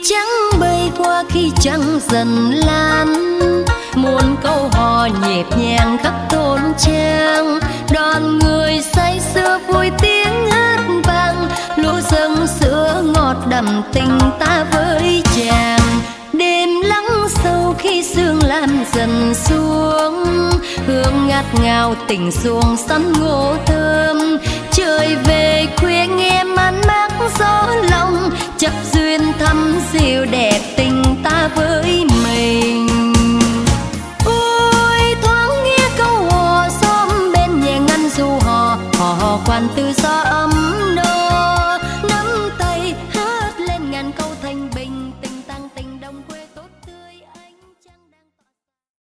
trắng bay qua khi trăng dần lan, muôn câu hò nhịp nhàng khắp thôn trang. Đoàn người say sưa vui tiếng hát vang, lúa dâng sữa ngọt đậm tình ta với chàng. Đêm lắng sâu khi sương lan dần xuống, hương ngát ngào tình xuồng sắn ngô thơm. Trời về khuya nghe man mác gió lòng, chắc duyên thắm dịu đẹp tình ta với mình. Ôi thoáng nghe câu hò xóm bên nhẹ ngân du hò, hò hò khoan tư gió